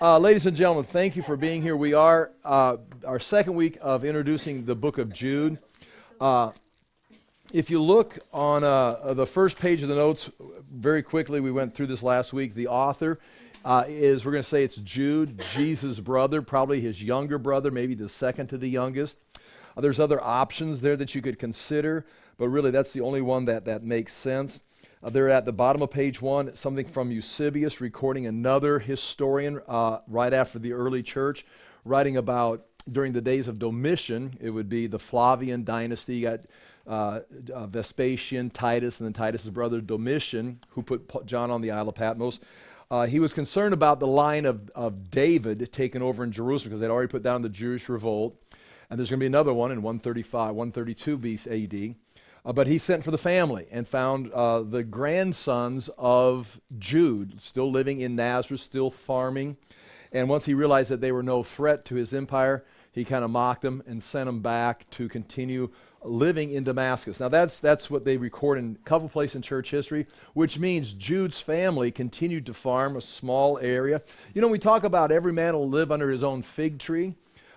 Ladies and gentlemen, thank you for being here. We are our second week of introducing the book of Jude. If you look on the first page of the notes, very quickly, we went through this last week. The author is, we're going to say it's Jude, Jesus' brother, probably his younger brother, maybe the second to the youngest. There's other options there that you could consider, but really that's the only one that makes sense. They're at the bottom of page 1, something from Eusebius, recording another historian right after the early church, writing about during the days of Domitian. It would be the Flavian dynasty. You got Vespasian, Titus, and then Titus's brother Domitian, who put John on the Isle of Patmos. He was concerned about the line of David taken over in Jerusalem because they'd already put down the Jewish revolt. And there's going to be another one in 135, 132 BC AD. But he sent for the family and found the grandsons of Jude, still living in Nazareth, still farming. And once he realized that they were no threat to his empire, he kind of mocked them and sent them back to continue living in Damascus. Now that's what they record in a couple places in church history, which means Jude's family continued to farm a small area. You know, we talk about every man will live under his own fig tree.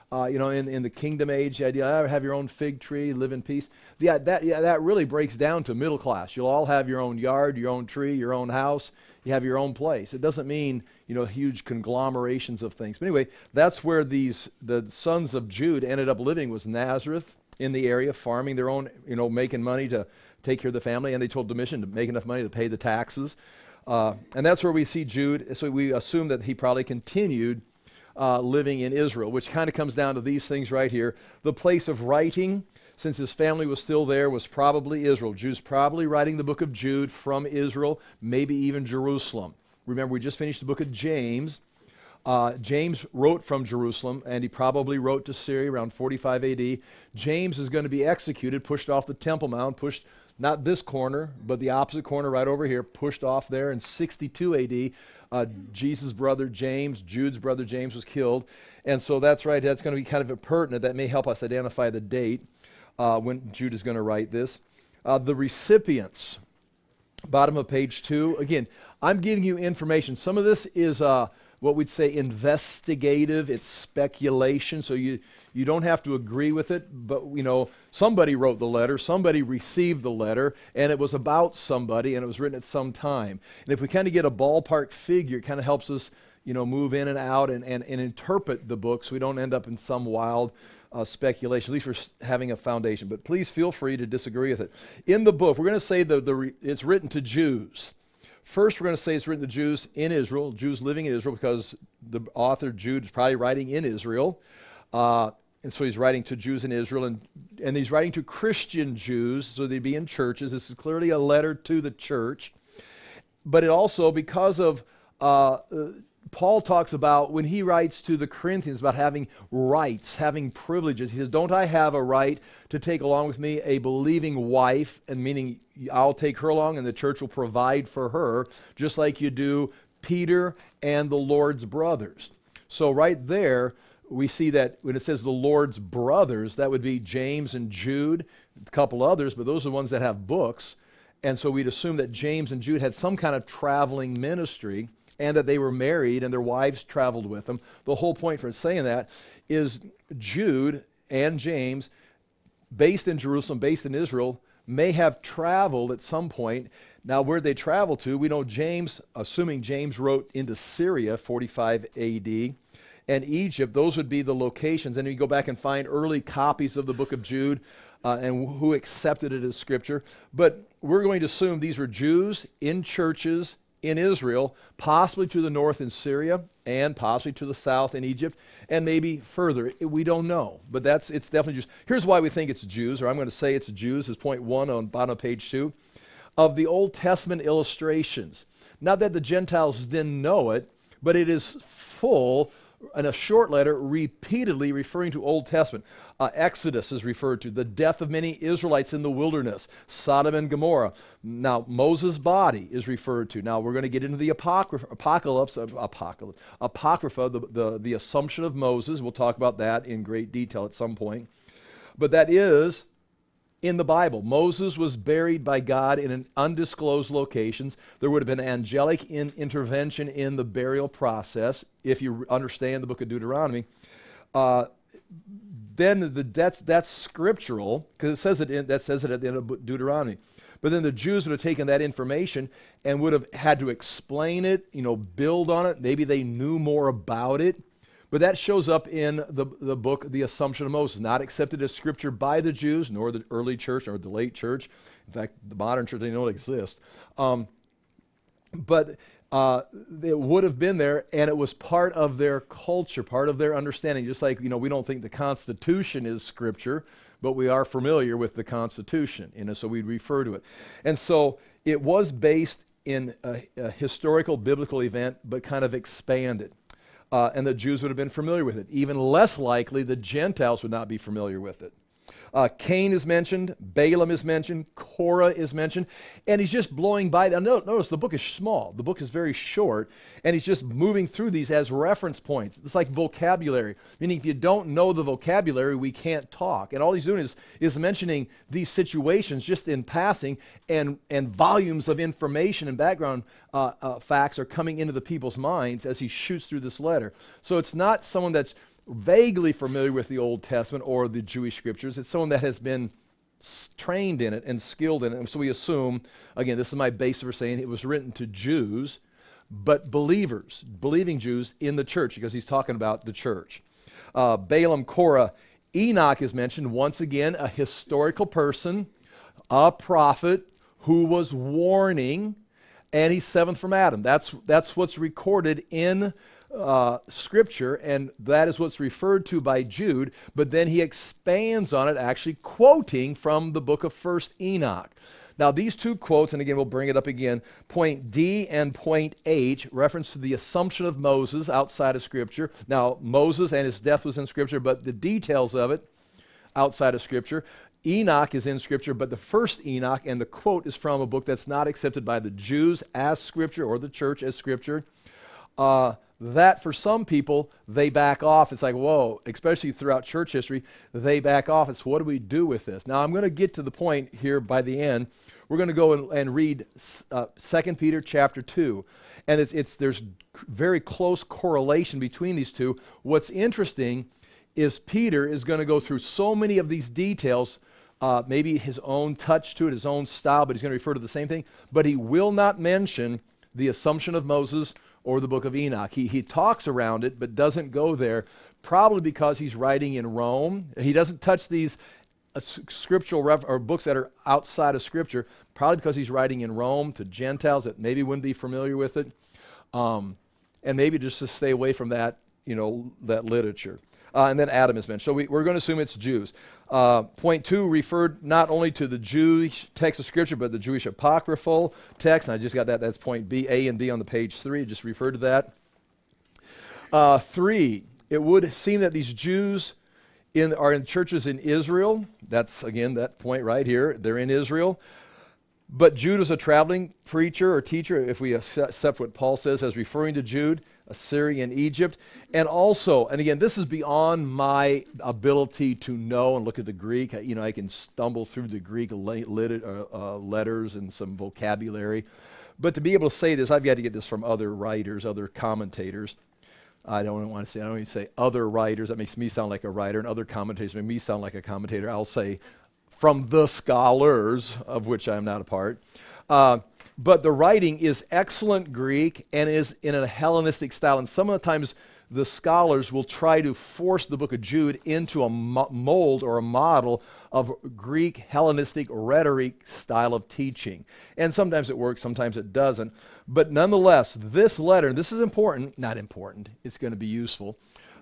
In the kingdom age, the idea, have your own fig tree, live in peace. That really breaks down to middle class. You'll all have your own yard, your own tree, your own house. You have your own place. It doesn't mean, huge conglomerations of things. But anyway, that's where the sons of Jude ended up living, was Nazareth, in the area, farming their own, making money to take care of the family. And they told Domitian to make enough money to pay the taxes. And that's where we see Jude. So we assume that he probably continued living in Israel, which kind of comes down to these things right here. The place of writing, since his family was still there, was probably Israel. Jude's probably writing the book of Jude from Israel, maybe even Jerusalem. Remember, we just finished the book of James. James wrote from Jerusalem, and he probably wrote to Syria around 45 AD. James is going to be executed, pushed off the Temple Mount, pushed not this corner, but the opposite corner right over here, pushed off there in 62 AD. Jesus' brother James, Jude's brother James, was killed. And so that's right, that's going to be kind of pertinent. That may help us identify the date when Jude is going to write this. The recipients, bottom of page 2. Again, I'm giving you information. Some of this is what we'd say investigative. It's speculation, so you don't have to agree with it, but somebody wrote the letter, somebody received the letter, and it was about somebody, and it was written at some time. And if we kind of get a ballpark figure, it kind of helps us move in and out and interpret the book, so we don't end up in some wild speculation. At least we're having a foundation. But please feel free to disagree with it. In the book, we're going to say it's written to Jews. First, we're going to say it's written to Jews in Israel, Jews living in Israel, because the author, Jude, is probably writing in Israel. And so he's writing to Jews in Israel, and he's writing to Christian Jews, so they'd be in churches. This is clearly a letter to the church. But it also, because of, Paul talks about, when he writes to the Corinthians about having rights, having privileges, he says, don't I have a right to take along with me a believing wife, and meaning I'll take her along and the church will provide for her, just like you do Peter and the Lord's brothers. So right there, we see that when it says the Lord's brothers, that would be James and Jude, a couple others, but those are the ones that have books. And so we'd assume that James and Jude had some kind of traveling ministry and that they were married and their wives traveled with them. The whole point for saying that is Jude and James, based in Jerusalem, based in Israel, may have traveled at some point. Now, where they traveled to, we know James, assuming James wrote into Syria, 45 AD, and Egypt, those would be the locations. And you go back and find early copies of the book of Jude and who accepted it as scripture. But we're going to assume these were Jews in churches in Israel, possibly to the north in Syria, and possibly to the south in Egypt, and maybe further. We don't know, but it's definitely Jews. Here's why we think it's Jews, or I'm going to say it's Jews, is point 1 on bottom of page 2, of the Old Testament illustrations. Not that the Gentiles didn't know it, but it is full in a short letter repeatedly referring to Old Testament. Exodus is referred to, the death of many Israelites in the wilderness, Sodom and Gomorrah. Now, Moses' body is referred to. Now, we're going to get into the Apocrypha, the assumption of Moses. We'll talk about that in great detail at some point. But that is in the Bible. Moses was buried by God in an undisclosed locations. There would have been angelic intervention in the burial process, if you understand the book of Deuteronomy. Then that's scriptural, because it says that says it at the end of Deuteronomy. But then the Jews would have taken that information and would have had to explain it, build on it. Maybe they knew more about it. But that shows up in the book, The Assumption of Moses, not accepted as scripture by the Jews, nor the early church, nor the late church. In fact, the modern church, they don't exist. But it would have been there, and it was part of their culture, part of their understanding. Just like, we don't think the Constitution is scripture, but we are familiar with the Constitution, so we refer to it. And so it was based in a historical biblical event, but kind of expanded. And the Jews would have been familiar with it. Even less likely, the Gentiles would not be familiar with it. Cain is mentioned, Balaam is mentioned, Korah is mentioned, and he's just blowing by. Now, notice the book is small. The book is very short, and he's just moving through these as reference points. It's like vocabulary, meaning if you don't know the vocabulary, we can't talk. And all he's doing is mentioning these situations just in passing, and volumes of information and background facts are coming into the people's minds as he shoots through this letter. So it's not someone that's vaguely familiar with the Old Testament or the Jewish scriptures. It's someone that has been trained in it and skilled in it. And so we assume, again, this is my basis for saying it was written to Jews, but believers, believing Jews in the church, because he's talking about the church. Balaam, Korah, Enoch is mentioned. Once again, a historical person, a prophet who was warning, and he's seventh from Adam. That's what's recorded in Scripture, and that is what's referred to by Jude, but then he expands on it, actually quoting from the book of 1st Enoch. Now, these two quotes, and again, we'll bring it up again, point D and point H, reference to the assumption of Moses outside of Scripture. Now, Moses and his death was in Scripture, but the details of it outside of Scripture. Enoch is in Scripture, but the first Enoch, and the quote is from a book that's not accepted by the Jews as Scripture or the church as Scripture. That for some people, they back off. It's like, whoa, especially throughout church history, they back off. It's what do we do with this? Now, I'm going to get to the point here by the end. We're going to go and read 2 Peter chapter 2. And there's very close correlation between these two. What's interesting is Peter is going to go through so many of these details, maybe his own touch to it, his own style, but he's going to refer to the same thing. But he will not mention the assumption of Moses or the book of Enoch. He talks around it, but doesn't go there, probably because he's writing in Rome. He doesn't touch these scriptural or books that are outside of Scripture, probably because he's writing in Rome to Gentiles that maybe wouldn't be familiar with it, and maybe just to stay away from that, that literature. And then Adam is mentioned. So we're going to assume it's Jews. Point 2 referred not only to the Jewish text of Scripture, but the Jewish apocryphal text. And I just got that. That's point B, A and B on the page 3. Just referred to that. 3, it would seem that these Jews are in churches in Israel. That's, again, that point right here. They're in Israel. But Jude is a traveling preacher or teacher, if we accept what Paul says as referring to Jude, Assyria and Egypt. And also, and again, this is beyond my ability to know and look at the Greek. I can stumble through the Greek letters and some vocabulary. But to be able to say this, I've got to get this from other writers, other commentators. I don't want to say other writers. That makes me sound like a writer, and other commentators make me sound like a commentator. I'll say from the scholars, of which I'm not a part. But the writing is excellent Greek and is in a Hellenistic style. And some of the times the scholars will try to force the book of Jude into a mold or a model of Greek Hellenistic rhetoric style of teaching. And sometimes it works, sometimes it doesn't. But nonetheless, this letter, this is important, not important, it's going to be useful.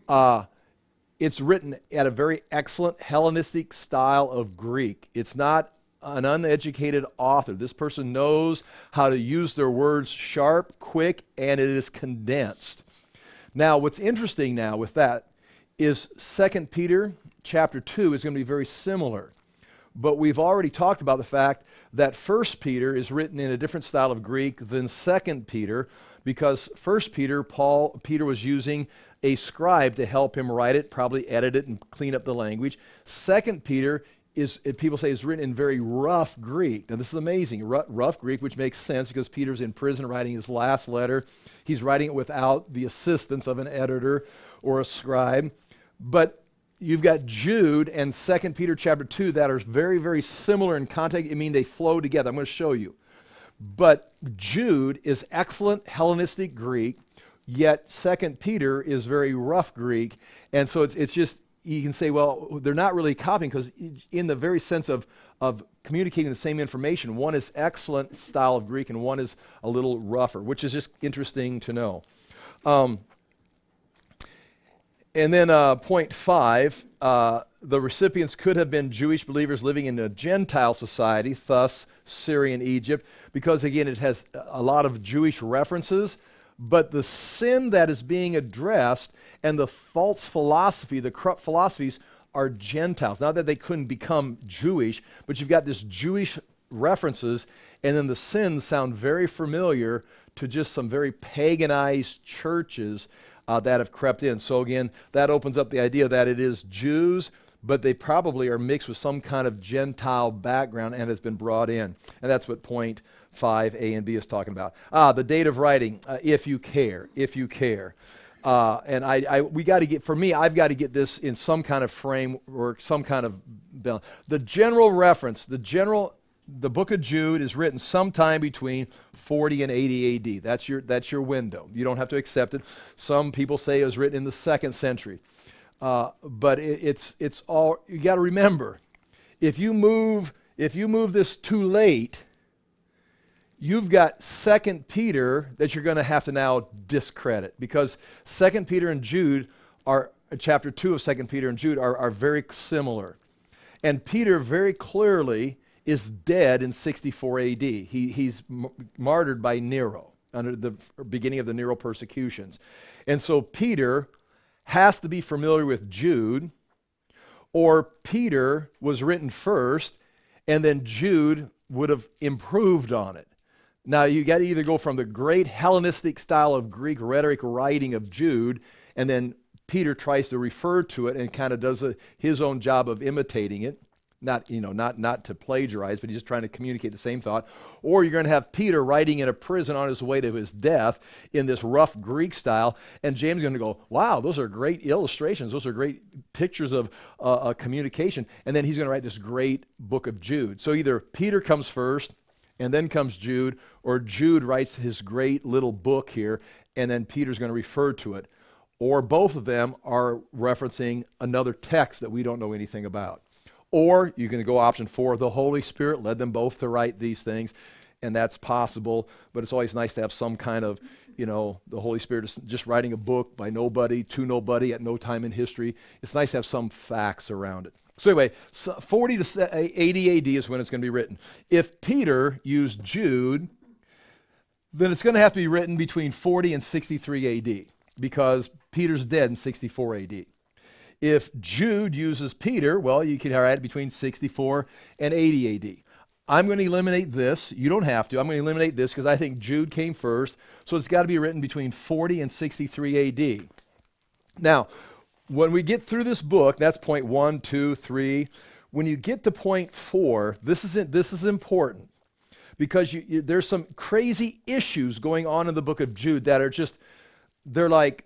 It's written at a very excellent Hellenistic style of Greek. It's not an uneducated author. This person knows how to use their words sharp, quick, and it is condensed. Now, what's interesting now with that is 2 Peter chapter 2 is going to be very similar. But we've already talked about the fact that 1 Peter is written in a different style of Greek than 2 Peter, because 1 Peter, Peter was using a scribe to help him write it, probably edit it and clean up the language. 2 Peter people say is written in very rough Greek. Now this is amazing, rough Greek, which makes sense because Peter's in prison writing his last letter. He's writing it without the assistance of an editor or a scribe. But you've got Jude and 2 Peter chapter 2 that are very, very similar in context. I mean, they flow together. I'm going to show you. But Jude is excellent Hellenistic Greek, yet 2 Peter is very rough Greek. And so it's just, you can say, well, they're not really copying because in the very sense of communicating the same information, one is excellent style of Greek and one is a little rougher, which is just interesting to know. And then point 5, the recipients could have been Jewish believers living in a Gentile society, thus Syria and Egypt, because again, it has a lot of Jewish references. But the sin that is being addressed and the false philosophy, the corrupt philosophies, are Gentiles. Not that they couldn't become Jewish, but you've got this Jewish references, and then the sins sound very familiar to just some very paganized churches that have crept in. So again, that opens up the idea that it is Jews, but they probably are mixed with some kind of Gentile background and has been brought in. And that's what point 5a and b is talking about. The date of writing, if you care. And we got to get, for me, I've got to get this in some kind of framework, some kind of balance. The general reference, the book of Jude is written sometime between 40 and 80 AD. That's your window. You don't have to accept it. Some people say it was written in the 2nd century. But it's all, you got to remember, if you move this too late, you've got 2 Peter that you're going to have to now discredit, because 2 Peter and Jude chapter 2 of 2 Peter and Jude are very similar. And Peter very clearly is dead in 64 AD. He's martyred by Nero under the beginning of the Nero persecutions. And so Peter has to be familiar with Jude, or Peter was written first, and then Jude would have improved on it. Now, you got to either go from the great Hellenistic style of Greek rhetoric writing of Jude, and then Peter tries to refer to it and kind of does his own job of imitating it. Not to plagiarize, but he's just trying to communicate the same thought. Or you're going to have Peter writing in a prison on his way to his death in this rough Greek style, and James is going to go, wow, those are great illustrations. Those are great pictures of communication. And then he's going to write this great book of Jude. So either Peter comes first, and then comes Jude, or Jude writes his great little book here, and then Peter's going to refer to it. Or both of them are referencing another text that we don't know anything about. Or you can go option 4, the Holy Spirit led them both to write these things, and that's possible, but it's always nice to have some kind of, the Holy Spirit is just writing a book by nobody, to nobody, at no time in history. It's nice to have some facts around it. So anyway, 40 to 80 AD is when it's going to be written. If Peter used Jude, then it's going to have to be written between 40 and 63 AD, because Peter's dead in 64 AD. If Jude uses Peter, well, you can write it between 64 and 80 AD. I'm going to eliminate this. You don't have to. I'm going to eliminate this because I think Jude came first. So it's got to be written between 40 and 63 AD. Now, when we get through this book, that's point 1, 2, 3. When you get to point 4, this is important, because there's some crazy issues going on in the book of Jude that are just, they're like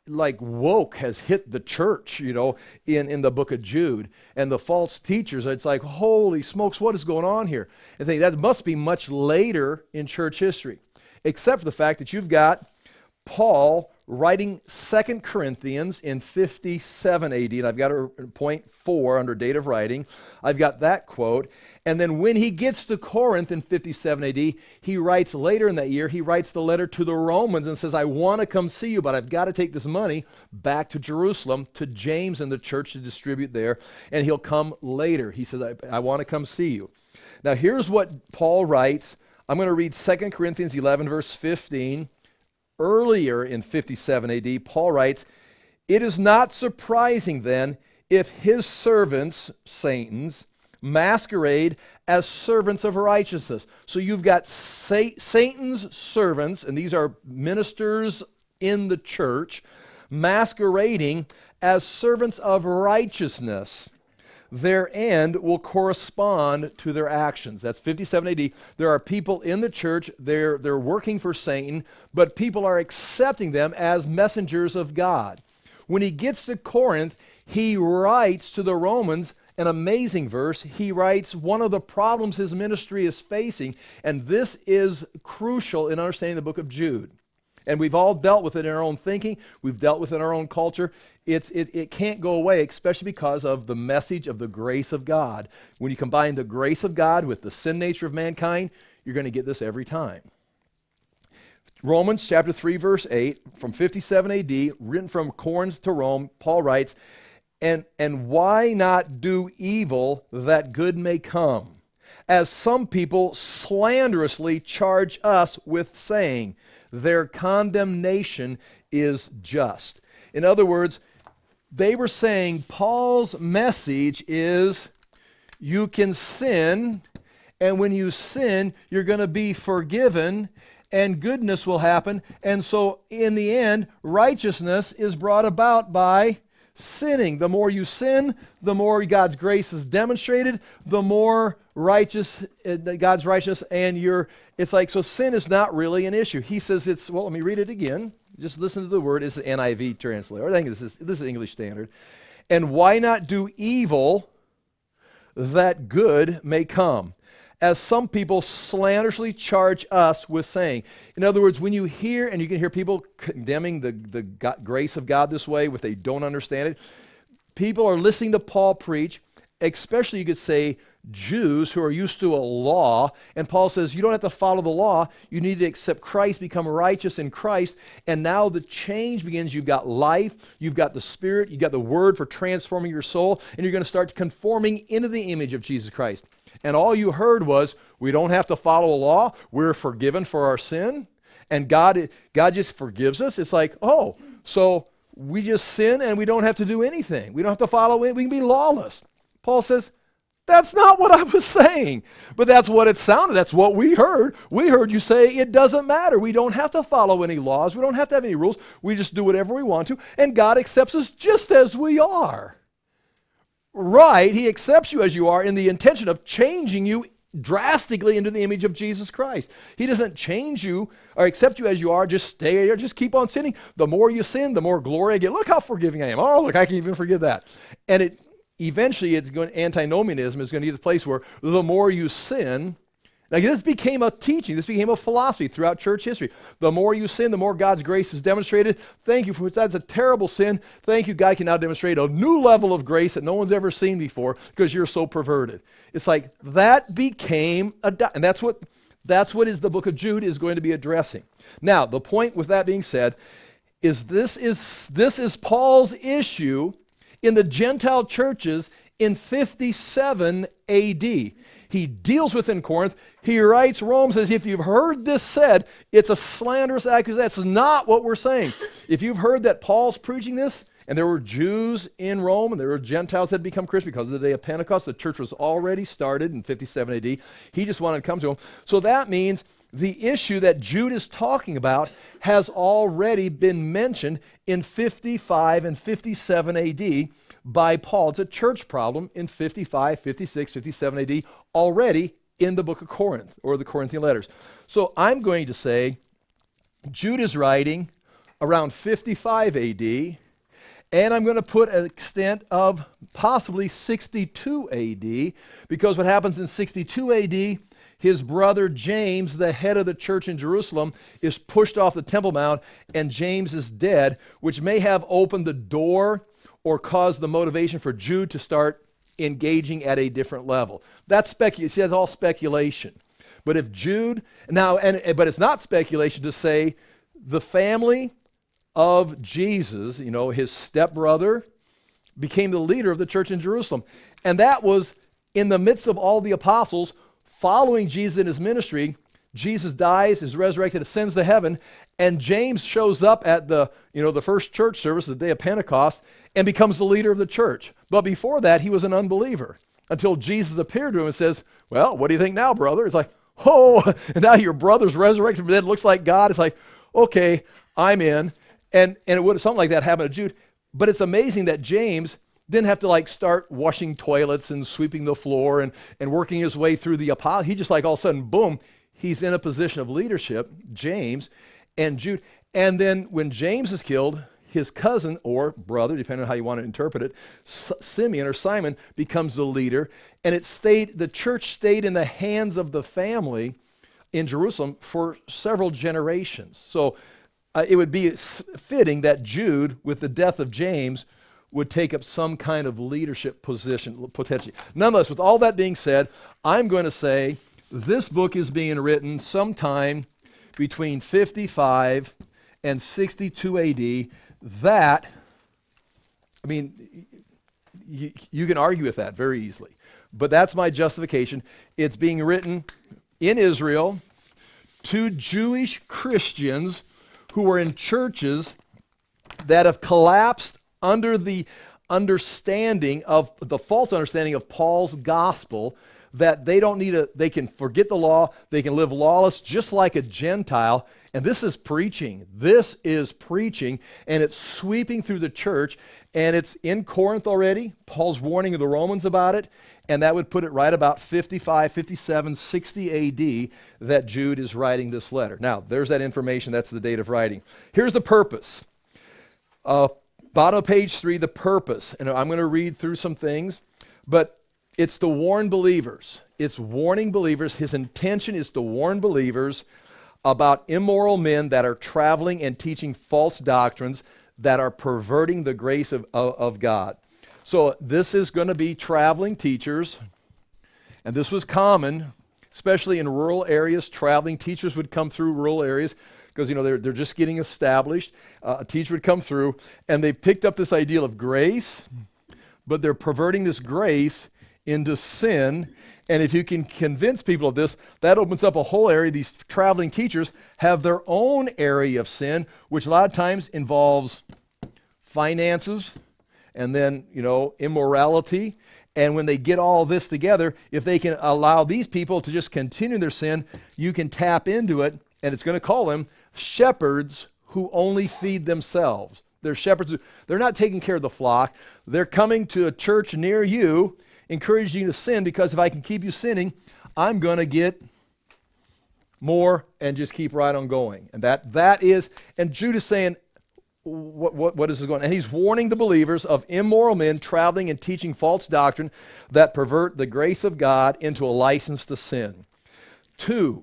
woke has hit the church, in the book of Jude. And the false teachers, it's like, holy smokes, what is going on here? And think that must be much later in church history, except for the fact that you've got Paul writing 2 Corinthians in 57 AD, and I've got a point 4 under date of writing. I've got that quote. And then when he gets to Corinth in 57 AD, he writes later in that year, he writes the letter to the Romans and says, I want to come see you, but I've got to take this money back to Jerusalem to James and the church to distribute there, and he'll come later. He says, I want to come see you. Now here's what Paul writes. I'm going to read 2 Corinthians 11, verse 15. Earlier in 57 AD, Paul writes, it is not surprising then if his servants, Satan's, masquerade as servants of righteousness. So you've got Satan's servants, and these are ministers in the church, masquerading as servants of righteousness. their end will correspond to their actions. That's 57 AD. There are people in the church, they're working for Satan, but people are accepting them as messengers of God. When he gets to Corinth, he writes to the Romans an amazing verse. He writes one of the problems his ministry is facing, and this is crucial in understanding the book of Jude. And we've all dealt with it in our own thinking. We've dealt with it in our own culture. It can't go away, especially because of the message of the grace of God. When you combine the grace of God with the sin nature of mankind, you're going to get this every time. Romans chapter 3, verse 8, from 57 AD, written from Corinth to Rome, Paul writes, and why not do evil that good may come? As some people slanderously charge us with saying, their condemnation is just. In other words, they were saying Paul's message is you can sin, and when you sin, you're going to be forgiven, and goodness will happen. And so in the end, righteousness is brought about by sinning. The more you sin, the more God's grace is demonstrated, the more righteous God's righteous, and it's like, so sin is not really an issue. He says let me read it again. Just listen to the word. It's the NIV translator. I think this is English Standard. And why not do evil that good may come? As some people slanderously charge us with saying. In other words, when you hear, and you can hear people condemning the grace of God this way, if they don't understand it, people are listening to Paul preach, especially you could say Jews who are used to a law, and Paul says you don't have to follow the law, you need to accept Christ, become righteous in Christ, and now the change begins. You've got life, you've got the Spirit, you've got the Word for transforming your soul, and you're going to start conforming into the image of Jesus Christ. And all you heard was, we don't have to follow a law, we're forgiven for our sin, and God just forgives us. It's like, oh, so we just sin and we don't have to do anything. We don't have to follow it, we can be lawless. Paul says, that's not what I was saying, but that's what it sounded. That's what we heard. We heard you say it doesn't matter. We don't have to follow any laws. We don't have to have any rules. We just do whatever we want to, and God accepts us just as we are. Right, he accepts you as you are in the intention of changing you drastically into the image of Jesus Christ. He doesn't change you or accept you as you are, just stay there, just keep on sinning. The more you sin, the more glory I get. Look how forgiving I am. Oh, look, I can even forgive that. And eventually antinomianism is going to get to the place where the more you sin, like this became a teaching, this became a philosophy throughout church history. The more you sin, the more God's grace is demonstrated. Thank you for that's a terrible sin. Thank you, God can now demonstrate a new level of grace that no one's ever seen before because you're so perverted. It's like that became and that's what the book of Jude is going to be addressing. Now, the point with that being said is this is Paul's issue in the Gentile churches in 57 AD. He deals with in Corinth. He writes Rome, says, if you've heard this said, it's a slanderous accusation. That's not what we're saying. If you've heard that Paul's preaching this, and there were Jews in Rome, and there were Gentiles that had become Christians because of the day of Pentecost, the church was already started in 57 AD. He just wanted to come to them. So that means the issue that Jude is talking about has already been mentioned in 55 and 57 AD by Paul. It's a church problem in 55, 56, 57 AD already in the book of Corinth or the Corinthian letters. So I'm going to say Jude is writing around 55 AD, and I'm going to put an extent of possibly 62 AD, because what happens in 62 AD, his brother James, the head of the church in Jerusalem, is pushed off the Temple Mount, and James is dead, which may have opened the door or caused the motivation for Jude to start engaging at a different level. That's speculation. That's all speculation. But if Jude now, but it's not speculation to say the family of Jesus, his stepbrother, became the leader of the church in Jerusalem, and that was in the midst of all the apostles following Jesus in his ministry. Jesus dies, is resurrected, ascends to heaven, and James shows up at the first church service, the day of Pentecost, and becomes the leader of the church. But before that, he was an unbeliever until Jesus appeared to him and says, well, what do you think now, brother? It's like, oh, and now your brother's resurrected from the dead, looks like God. It's like, okay, I'm in. And it would something like that happen to Jude. But it's amazing that James, didn't have to like start washing toilets and sweeping the floor and working his way through the apostle. He just like all of a sudden, boom, he's in a position of leadership, James and Jude. And then when James is killed, his cousin or brother, depending on how you want to interpret it, Simeon or Simon becomes the leader. And the church stayed in the hands of the family in Jerusalem for several generations. So it would be fitting that Jude, with the death of James, would take up some kind of leadership position, potentially. Nonetheless, with all that being said, I'm going to say this book is being written sometime between 55 and 62 AD. That, I mean, you can argue with that very easily, but that's my justification. It's being written in Israel to Jewish Christians who were in churches that have collapsed under the understanding of the false understanding of Paul's gospel, that they can forget the law, they can live lawless just like a Gentile. And this is preaching. This is preaching, and it's sweeping through the church, and it's in Corinth already. Paul's warning the Romans about it, and that would put it right about 55, 57, 60 AD that Jude is writing this letter. Now, there's that information. That's the date of writing. Here's the purpose. Bottom of page 3, the purpose. And I'm going to read through some things, but it's to warn believers. It's warning believers. His intention is to warn believers about immoral men that are traveling and teaching false doctrines that are perverting the grace of God. So this is going to be traveling teachers, and this was common, especially in rural areas. Traveling teachers would come through rural areas because they're just getting established. A teacher would come through, and they picked up this ideal of grace, but they're perverting this grace into sin. And if you can convince people of this, that opens up a whole area. These traveling teachers have their own area of sin, which a lot of times involves finances and then, immorality. And when they get all this together, if they can allow these people to just continue their sin, you can tap into it, and it's going to call them shepherds who only feed themselves. They're shepherds. They're not taking care of the flock. They're coming to a church near you, encouraging you to sin, because if I can keep you sinning, I'm going to get more and just keep right on going. And that is, and Jude is saying, what is this going on? And he's warning the believers of immoral men traveling and teaching false doctrine that pervert the grace of God into a license to sin. 2,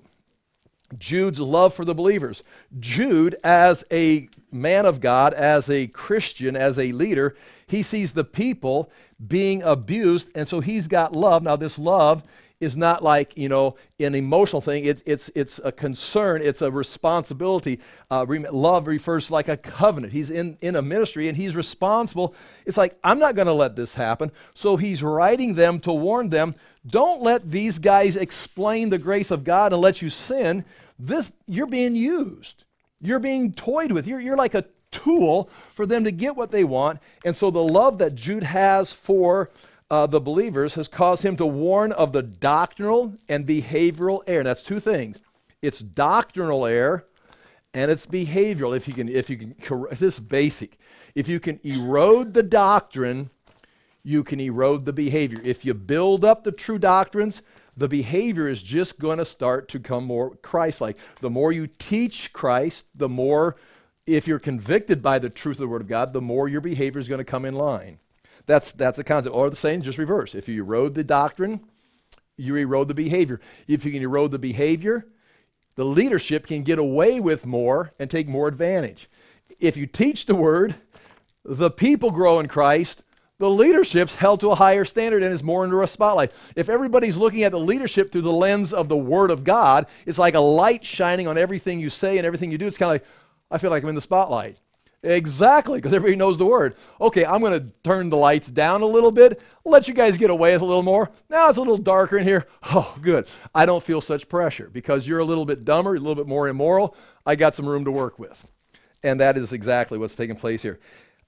Jude's love for the believers. Jude, as a man of God, as a Christian, as a leader, he sees the people being abused, and so he's got love. Now, this love is not like, an emotional thing. It's a concern. It's a responsibility. Love refers to like a covenant. He's in a ministry, and he's responsible. It's like, I'm not going to let this happen. So he's writing them to warn them, don't let these guys explain the grace of God and let you sin. You're being used. You're being toyed with. You're like a tool for them to get what they want. And so the love that Jude has for the believers has caused him to warn of the doctrinal and behavioral error. And that's 2 things. It's doctrinal error and it's behavioral. If you can, this is basic. If you can erode the doctrine, you can erode the behavior. If you build up the true doctrines, the behavior is just going to start to come more Christ-like. The more you teach Christ, the more, if you're convicted by the truth of the Word of God, the more your behavior is going to come in line. That's a concept. Or the same, just reverse. If you erode the doctrine, you erode the behavior. If you can erode the behavior, the leadership can get away with more and take more advantage. If you teach the Word, the people grow in Christ, the leadership's held to a higher standard and is more under a spotlight. If everybody's looking at the leadership through the lens of the Word of God, it's like a light shining on everything you say and everything you do. It's kind of like, I feel like I'm in the spotlight. Exactly, because everybody knows the Word. Okay, I'm going to turn the lights down a little bit, let you guys get away with a little more. Now it's a little darker in here. Oh, good. I don't feel such pressure because you're a little bit dumber, a little bit more immoral. I got some room to work with. And that is exactly what's taking place here.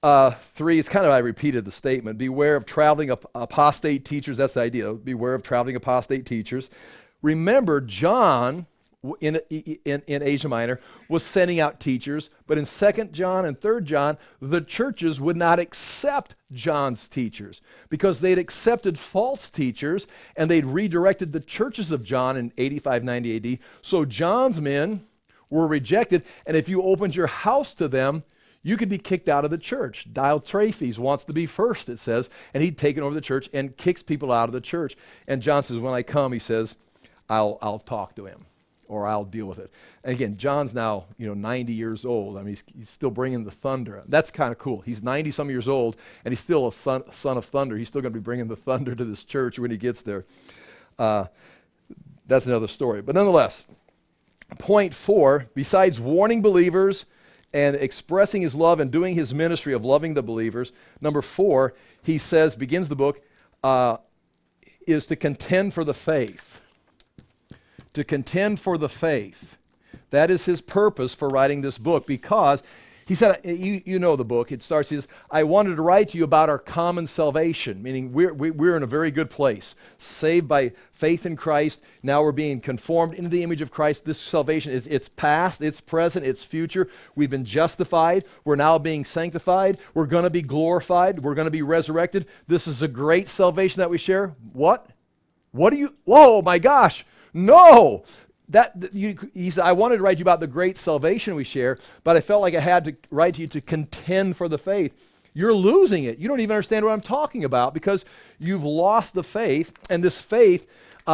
3, it's kind of, I repeated the statement, beware of traveling apostate teachers. That's the idea. Beware of traveling apostate teachers. Remember, John in Asia Minor was sending out teachers, but in 2nd John and 3rd John, the churches would not accept John's teachers because they'd accepted false teachers and they'd redirected the churches of John in 85, 90 AD. So John's men were rejected, and if you opened your house to them, you could be kicked out of the church. Diotrephes wants to be first, it says, and he'd taken over the church and kicks people out of the church. And John says, when I come, he says, I'll talk to him, or I'll deal with it. And again, John's now 90 years old. I mean, he's still bringing the thunder. That's kind of cool. He's 90-some years old, and he's still a son of thunder. He's still going to be bringing the thunder to this church when he gets there. That's another story. But nonetheless, point 4, besides warning believers and expressing his love and doing his ministry of loving the believers, number 4, he says, begins the book, is to contend for the faith. To contend for the faith. That is his purpose for writing this book, because he said, you know the book, it starts, he says, I wanted to write to you about our common salvation, meaning we're in a very good place, saved by faith in Christ. Now we're being conformed into the image of Christ. This salvation it's past, it's present, it's future. We've been justified. We're now being sanctified. We're going to be glorified. We're going to be resurrected. This is a great salvation that we share. What do you, whoa, my gosh, no. He said, I wanted to write to you about the great salvation we share, but I felt like I had to write to you to contend for the faith. You're losing it. You don't even understand what I'm talking about because you've lost the faith, and this faith,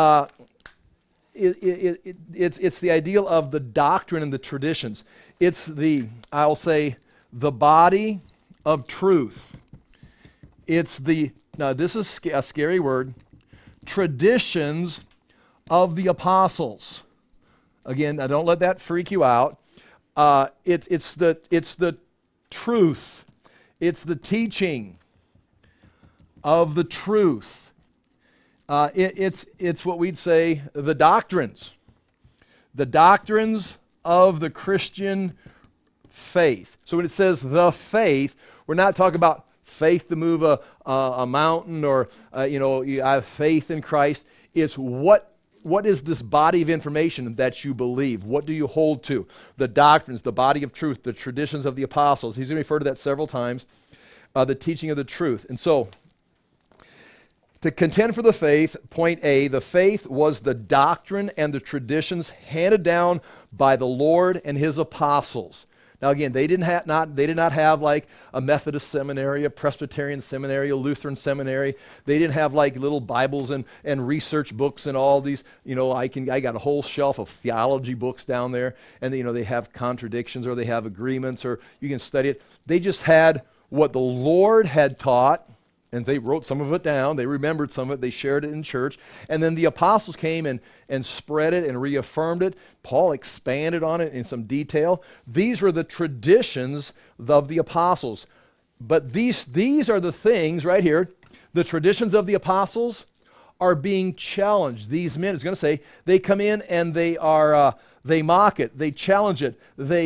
it's the ideal of the doctrine and the traditions. It's I'll say, the body of truth. It's now this is a scary word, traditions of the apostles. Again, now don't let that freak you out. It's the truth. It's the teaching of the truth. It's what we'd say the doctrines. The doctrines of the Christian faith. So when it says the faith, we're not talking about faith to move a mountain or you have faith in Christ. It's what is this body of information that you believe? What do you hold to? The doctrines, the body of truth, the traditions of the apostles. He's going to refer to that several times. The teaching of the truth. And so, to contend for the faith, point A, the faith was the doctrine and the traditions handed down by the Lord and his apostles. Now again, they did not have like a Methodist seminary, a Presbyterian seminary, a Lutheran seminary. They didn't have like little Bibles and research books and all these, I got a whole shelf of theology books down there, and they have contradictions or they have agreements or you can study it. They just had what the Lord had taught, and they wrote some of it down. They remembered some of it. They shared it in church. And then the apostles came and spread it and reaffirmed it. Paul expanded on it in some detail. These were the traditions of the apostles. But these are the things right here. The traditions of the apostles are being challenged. These men, it's going to say, they come in and they mock it. They challenge it.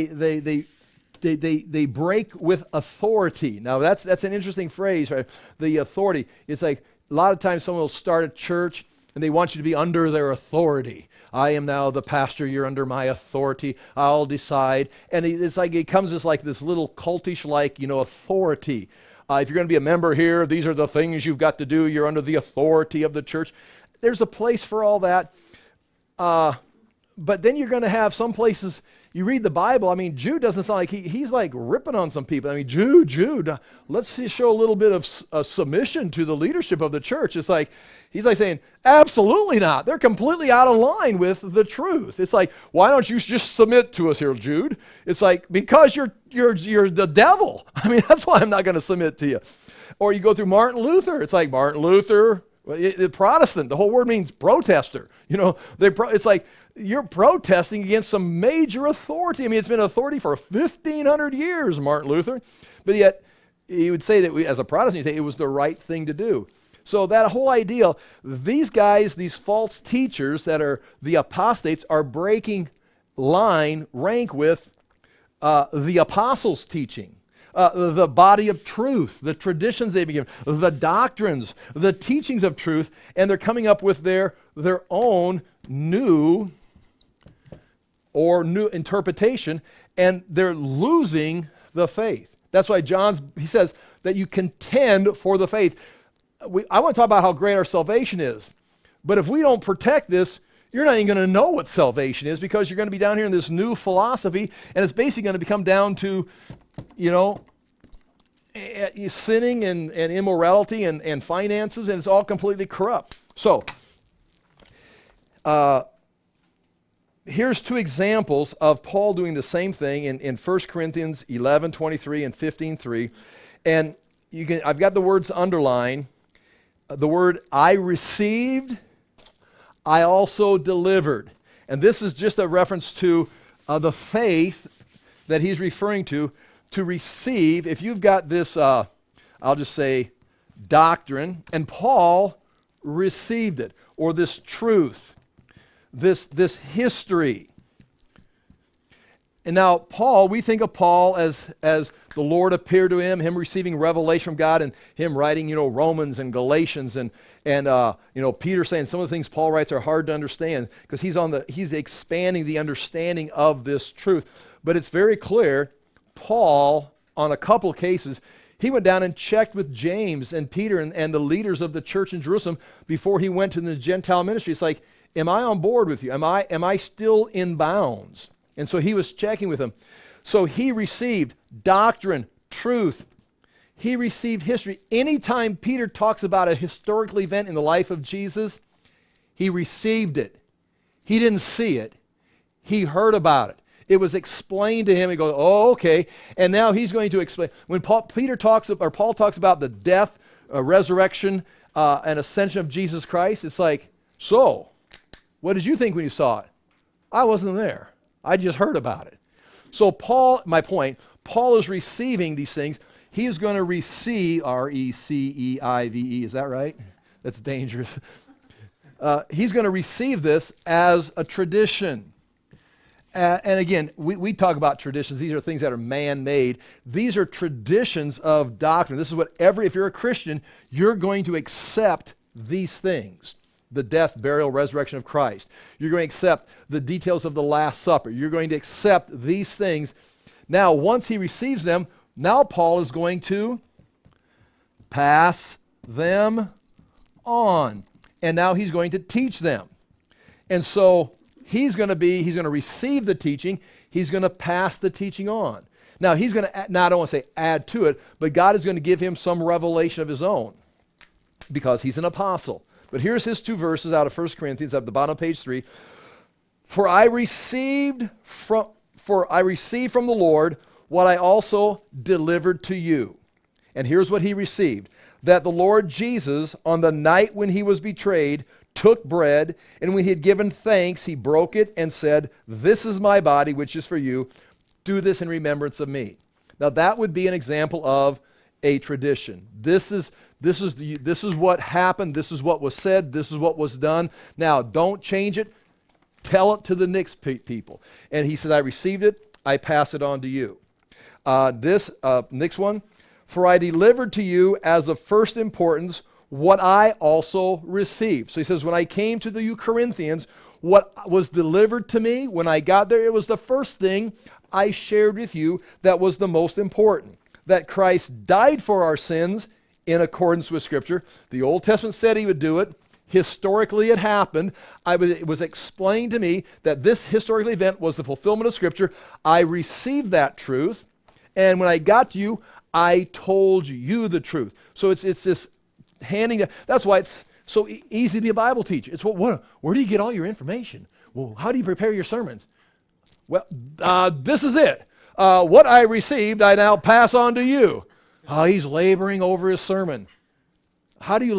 They break with authority. Now that's an interesting phrase, right? The authority. It's like a lot of times someone will start a church and they want you to be under their authority. I am now the pastor, you're under my authority, I'll decide. And it's like it comes as like this little cultish authority. If you're going to be a member here, these are the things you've got to do. You're under the authority of the church. There's a place for all that. But then you're going to have some places, you read the Bible, I mean, Jude doesn't sound like he's like ripping on some people. I mean, Jude, let's show a little bit of submission to the leadership of the church. It's like, he's like saying, absolutely not. They're completely out of line with the truth. It's like, why don't you just submit to us here, Jude? It's like, because you're the devil. I mean, that's why I'm not going to submit to you. Or you go through Martin Luther. It's like, Martin Luther, Protestant, the whole word means protester. It's like, you're protesting against some major authority. I mean, it's been authority for 1,500 years, Martin Luther. But yet, he would say that as a Protestant, it was the right thing to do. So that whole idea, these guys, these false teachers that are the apostates, are breaking rank with the apostles' teaching. The body of truth, the traditions they've been given, the doctrines, the teachings of truth, and they're coming up with their own new or new interpretation, and they're losing the faith. That's why he says that you contend for the faith. I want to talk about how great our salvation is. But if we don't protect this, you're not even going to know what salvation is, because you're going to be down here in this new philosophy, and it's basically going to become down to, sinning and immorality and finances, and it's all completely corrupt. So, here's two examples of Paul doing the same thing in 1 Corinthians 11:23 and 15:3. And I've got the words underlined. The word I received, I also delivered. And this is just a reference to the faith that he's referring to receive. If you've got this, I'll just say doctrine, and Paul received it, or this truth, this history. And now Paul, we think of Paul as the Lord appeared to him receiving revelation from God, and him writing, Romans and Galatians, and Peter saying some of the things Paul writes are hard to understand, because he's expanding the understanding of this truth. But it's very clear, Paul, on a couple of cases, he went down and checked with James and Peter and the leaders of the church in Jerusalem before he went to the Gentile ministry. It's like, am I on board with you? Am I still in bounds? And so he was checking with them. So he received doctrine, truth. He received history. Anytime Peter talks about a historical event in the life of Jesus, he received it. He didn't see it. He heard about it. It was explained to him. He goes, oh, okay. And now he's going to explain. When Paul talks about the death, resurrection, and ascension of Jesus Christ, it's like, so, what did you think when you saw it? I wasn't there. I just heard about it. So Paul is receiving these things. He is going to receive, R-E-C-E-I-V-E, is that right? That's dangerous. He's going to receive this as a tradition. And again, we talk about traditions. These are things that are man-made. These are traditions of doctrine. This is what if you're a Christian, you're going to accept these things. The death, burial, resurrection of Christ. You're going to accept the details of the Last Supper. You're going to accept these things. Now, once he receives them, now Paul is going to pass them on. And now he's going to teach them. And so he's going to receive the teaching. He's going to pass the teaching on. Now, he's going to, now I don't want to say add to it, but God is going to give him some revelation of his own, because he's an apostle. But here's his two verses out of 1 Corinthians at the bottom of page 3. For I received from the Lord what I also delivered to you. And here's what he received. That the Lord Jesus, on the night when he was betrayed, took bread, and when he had given thanks, he broke it and said, this is my body, which is for you. Do this in remembrance of me. Now that would be an example of a tradition. This is what happened. This is what was said. This is what was done. Now, don't change it. Tell it to the next people. And he says, I received it. I pass it on to you. Next one. For I delivered to you as of first importance what I also received. So he says, when I came to you Corinthians, what was delivered to me when I got there, it was the first thing I shared with you that was the most important. That Christ died for our sins in accordance with Scripture. The Old Testament said he would do it. Historically, it happened. It was explained to me that this historical event was the fulfillment of Scripture. I received that truth, and when I got to you, I told you the truth. So it's this handing. That's why it's so easy to be a Bible teacher. It's where do you get all your information? Well, how do you prepare your sermons? Well, this is it. What I received, I now pass on to you. He's laboring over his sermon. How do you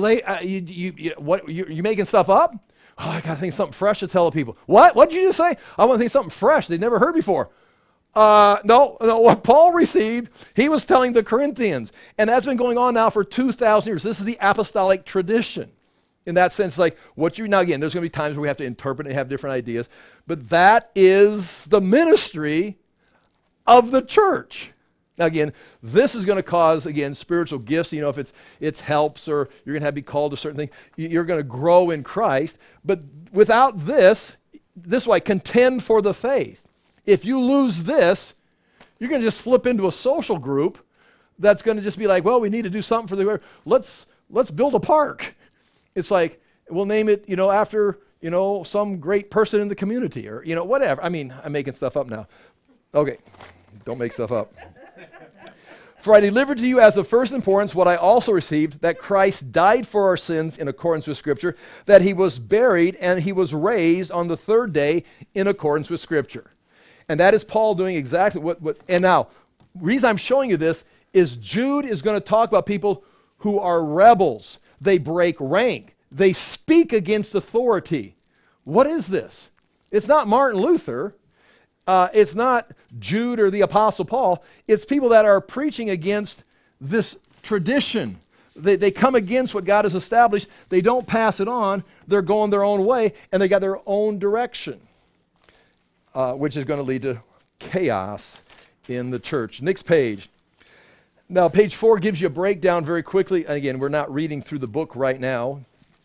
you making stuff up? I got to think something fresh to tell the people. What did you just say? I want to think something fresh they'd never heard before. No, what Paul received, he was telling the Corinthians. And that's been going on now for 2,000 years. This is the apostolic tradition. In that sense, now again, there's going to be times where we have to interpret and have different ideas. But that is the ministry of the church. Now again, this is going to cause, again, spiritual gifts. If it's helps, or you're going to be called to certain things, you're going to grow in Christ. But without this is why contend for the faith. If you lose this, you're going to just flip into a social group that's going to just be like, well, we need to do something for the, let's build a park. It's like, we'll name it, after, some great person in the community or, whatever. I mean, I'm making stuff up now. Okay, don't make stuff up. For I delivered to you as of first importance what I also received, that Christ died for our sins in accordance with Scripture, that he was buried and he was raised on the third day in accordance with Scripture. And that is Paul doing exactly what and now, the reason I'm showing you this is Jude is going to talk about people who are rebels. They break rank. They speak against authority. What is this? It's not Martin Luther. It's not Jude or the Apostle Paul. It's people that are preaching against this tradition. They come against what God has established. They don't pass it on. They're going their own way, and they got their own direction, which is going to lead to chaos in the church. Next page. Now, page 4 gives you a breakdown very quickly. Again, we're not reading through the book right now.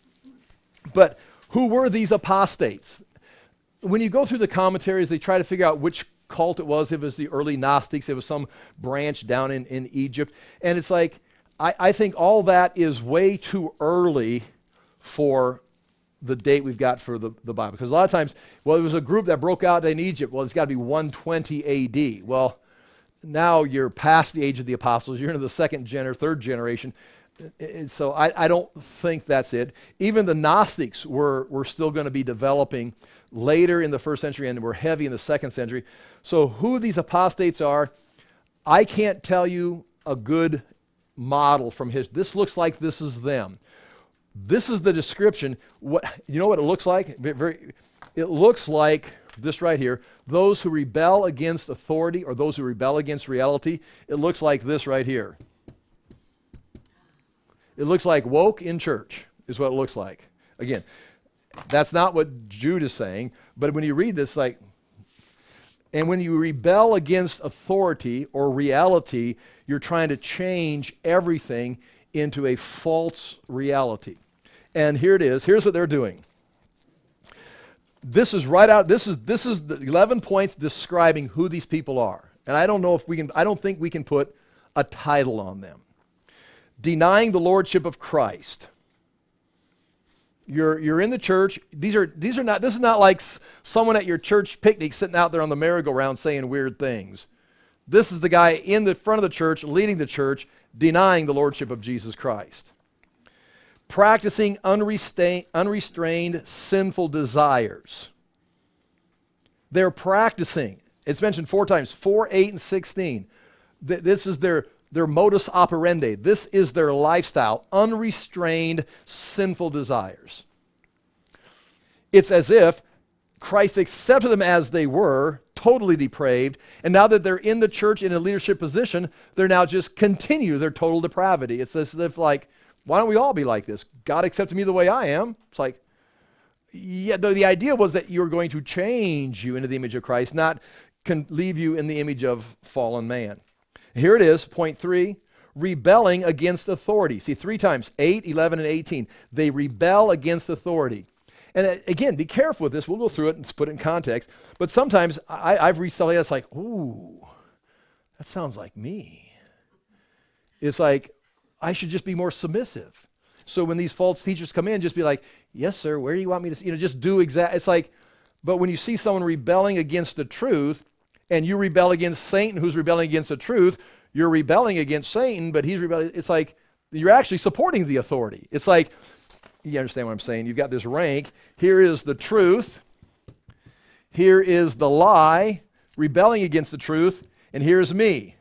But who were these apostates? When you go through the commentaries, they try to figure out which cult it was. If it was the early Gnostics, it was some branch down in Egypt. And it's like, I think all that is way too early for the date we've got for the Bible. Because a lot of times, well, there was a group that broke out in Egypt. Well, it's got to be 120 AD. Well, now you're past the age of the apostles. You're into the second or third generation. So I don't think that's it. Even the Gnostics were still going to be developing later in the first century and were heavy in the second century. So who these apostates are, I can't tell you a good model from history. This looks like this is them. This is the description. You know what it looks like? It looks like this right here. Those who rebel against authority or those who rebel against reality, it looks like this right here. It looks like woke in church is what it looks like. Again, that's not what Jude is saying, but when you read this, and when you rebel against authority or reality, you're trying to change everything into a false reality. And here it is. Here's what they're doing. This is right out. This is the 11 points describing who these people are. And I don't think we can put a title on them. Denying the lordship of Christ. You're in the church. This is not like someone at your church picnic sitting out there on the merry-go-round saying weird things. This is the guy in the front of the church, leading the church, denying the lordship of Jesus Christ. Practicing unrestrained sinful desires. They're practicing. It's mentioned 4 times, 4, 8, and 16. This is their modus operandi. This is their lifestyle, unrestrained sinful desires. It's as if Christ accepted them as they were, totally depraved, and now that they're in the church in a leadership position, they're now just continue their total depravity. It's as if like, why don't we all be like this? God accepted me the way I am. It's like, yeah, the idea was that you're going to change you into the image of Christ, not leave you in the image of fallen man. Here it is, point 3, rebelling against authority. See, 3 times, 8, 11, and 18. They rebel against authority. And again, be careful with this. We'll go through it and put it in context. But sometimes I've read stuff like that. It's like, ooh, that sounds like me. It's like, I should just be more submissive. So when these false teachers come in, just be like, yes, sir, where do you want me to, just do exact. It's like, but when you see someone rebelling against the truth, and you rebel against Satan, who's rebelling against the truth, you're rebelling against Satan, but he's rebelling. It's like you're actually supporting the authority. It's like, you understand what I'm saying? You've got this rank. Here is the truth. Here is the lie, rebelling against the truth, and here's me.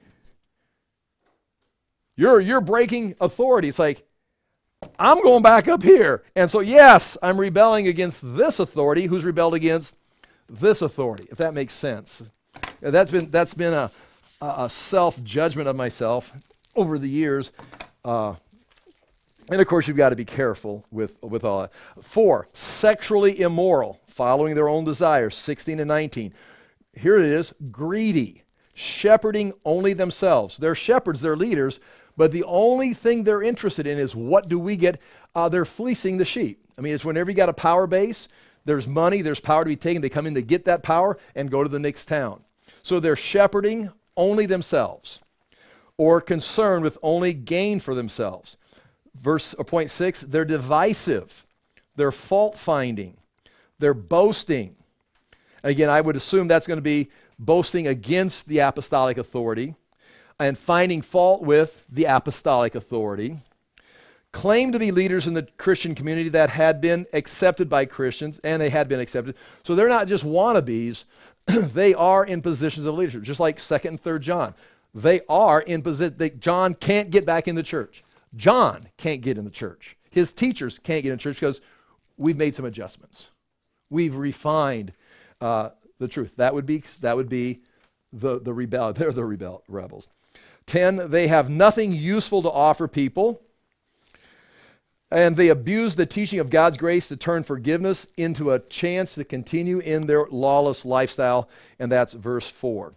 You're breaking authority. It's like, I'm going back up here. And so, yes, I'm rebelling against this authority who's rebelled against this authority, if that makes sense. That's been a self-judgment of myself over the years. And of course, you've got to be careful with all that. 4, sexually immoral, following their own desires, 16 and 19. Here it is, greedy, shepherding only themselves. They're shepherds, they're leaders, but the only thing they're interested in is what do we get? They're fleecing the sheep. I mean, it's whenever you got a power base, there's money, there's power to be taken. They come in to get that power and go to the next town. So they're shepherding only themselves or concerned with only gain for themselves. Point 6, they're divisive. They're fault-finding. They're boasting. Again, I would assume that's going to be boasting against the apostolic authority and finding fault with the apostolic authority. Claim to be leaders in the Christian community that had been accepted by Christians, and they had been accepted. So they're not just wannabes, they are in positions of leadership, just like 2nd and 3rd John. They are in position. John can't get back in the church. John can't get in the church. His teachers can't get in church because we've made some adjustments. We've refined the truth. That would be the rebel. They're the rebels. 10, they have nothing useful to offer people. And they abuse the teaching of God's grace to turn forgiveness into a chance to continue in their lawless lifestyle. And that's verse 4.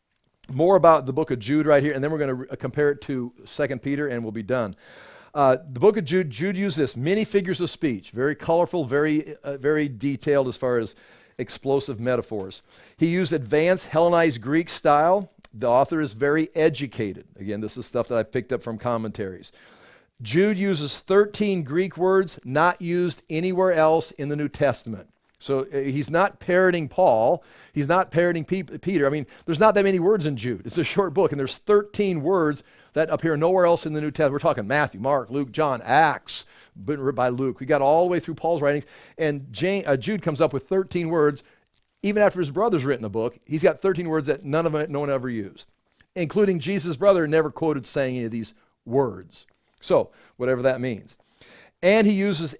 More about the book of Jude right here, and then we're going to compare it to 2 Peter, and we'll be done. The book of Jude used this, many figures of speech, very colorful, very detailed as far as explosive metaphors. He used advanced Hellenized Greek style. The author is very educated. Again, this is stuff that I picked up from commentaries. Jude uses 13 Greek words not used anywhere else in the New Testament. So he's not parroting Paul. He's not parroting Peter. I mean, there's not that many words in Jude. It's a short book, and there's 13 words that appear nowhere else in the New Testament. We're talking Matthew, Mark, Luke, John, Acts, written by Luke. We got all the way through Paul's writings, and Jude comes up with 13 words. Even after his brother's written a book, he's got 13 words that no one ever used, including Jesus' brother never quoted saying any of these words. So, whatever that means. And he uses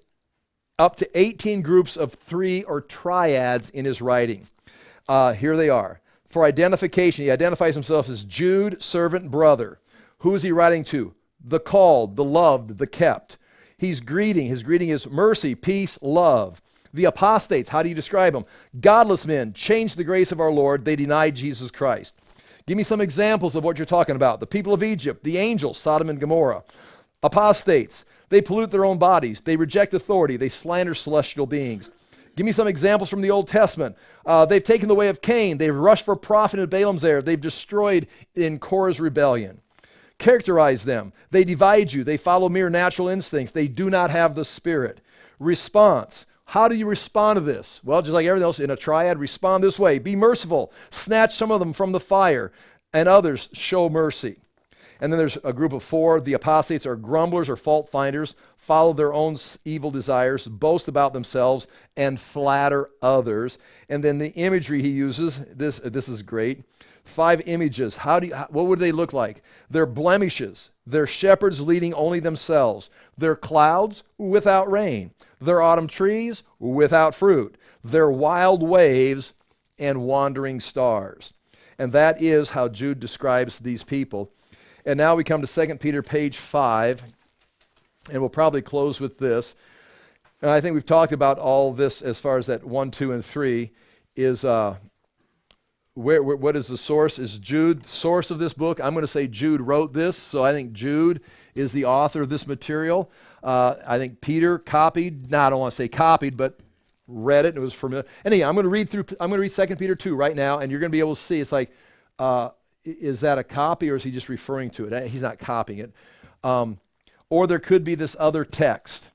up to 18 groups of 3 or triads in his writing. Here they are. For identification, he identifies himself as Jude, servant, brother. Who is he writing to? The called, the loved, the kept. He's greeting. His greeting is mercy, peace, love. The apostates, how do you describe them? Godless men, changed the grace of our Lord. They denied Jesus Christ. Give me some examples of what you're talking about. The people of Egypt, the angels, Sodom and Gomorrah. Apostates, they pollute their own bodies. They reject authority. They slander celestial beings. Give me some examples from the Old Testament. They've taken the way of Cain. They've rushed for profit in Balaam's error. They've destroyed in Korah's rebellion. Characterize them. They divide you. They follow mere natural instincts. They do not have the Spirit. Response. How do you respond to this? Well, just like everything else in a triad, respond this way. Be merciful. Snatch some of them from the fire, and others show mercy. And then there's a group of 4. The apostates are grumblers or fault finders, follow their own evil desires, boast about themselves, and flatter others. And then the imagery he uses, this is great. 5 images. What would they look like? They're blemishes. They're shepherds leading only themselves. They're clouds without rain. They're autumn trees without fruit. They're wild waves and wandering stars. And that is how Jude describes these people. And now we come to 2 Peter page 5, and we'll probably close with this. And I think we've talked about all this as far as that 1, 2, and 3 is what is the source? Is Jude the source of this book? I'm going to say Jude wrote this, so I think Jude is the author of this material. I think Peter copied, I don't want to say copied, but read it and it was familiar. Anyway, I'm going to read 2 Peter 2 right now, and you're going to be able to see, it's like, is that a copy or is he just referring to it? He's not copying it. Or there could be this other text.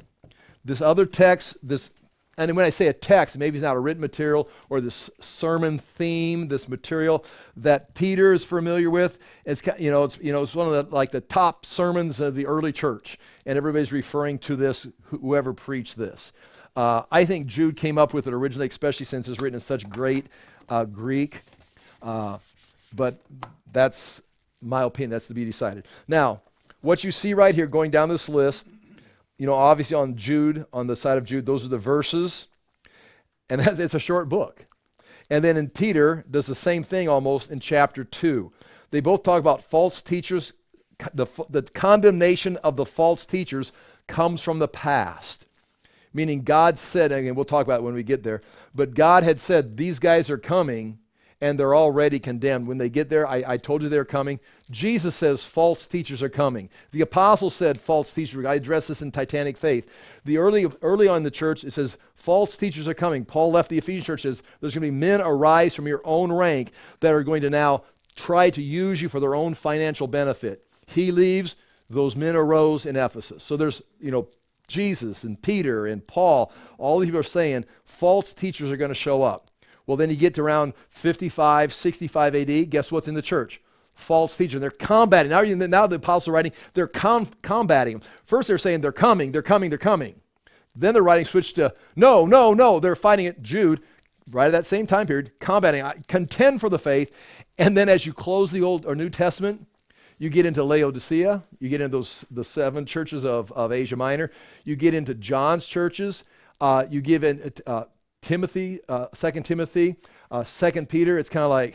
And when I say a text, maybe it's not a written material or this sermon theme, this material that Peter is familiar with. It's one of the top sermons of the early church, and everybody's referring to this, whoever preached this. I think Jude came up with it originally, especially since it's written in such great Greek. But that's my opinion. That's to be decided. Now, what you see right here going down this list, obviously on Jude, on the side of Jude, those are the verses. And it's a short book. And then in Peter, does the same thing almost in chapter 2. They both talk about false teachers. The condemnation of the false teachers comes from the past. Meaning God said, and we'll talk about it when we get there, but God had said, these guys are coming, and they're already condemned. When they get there, I told you they're coming. Jesus says false teachers are coming. The apostles said false teachers. I addressed this in Titanic Faith. Early on in the church, it says false teachers are coming. Paul left the Ephesian church, says there's going to be men arise from your own rank that are going to now try to use you for their own financial benefit. He leaves, those men arose in Ephesus. So there's, Jesus and Peter and Paul, all these people are saying false teachers are going to show up. Well, then you get to around 55, 65 AD, guess what's in the church? False teachers. And they're combating. Now the apostles are writing, they're combating them. First they're saying they're coming. Then they're writing switch to no. They're fighting it. Jude, right at that same time period, combating, contend for the faith. And then as you close the Old or New Testament, you get into Laodicea, you get into the 7 churches of Asia Minor, you get into John's churches, you give in Timothy, 2 Timothy, 2 Peter. It's kind of like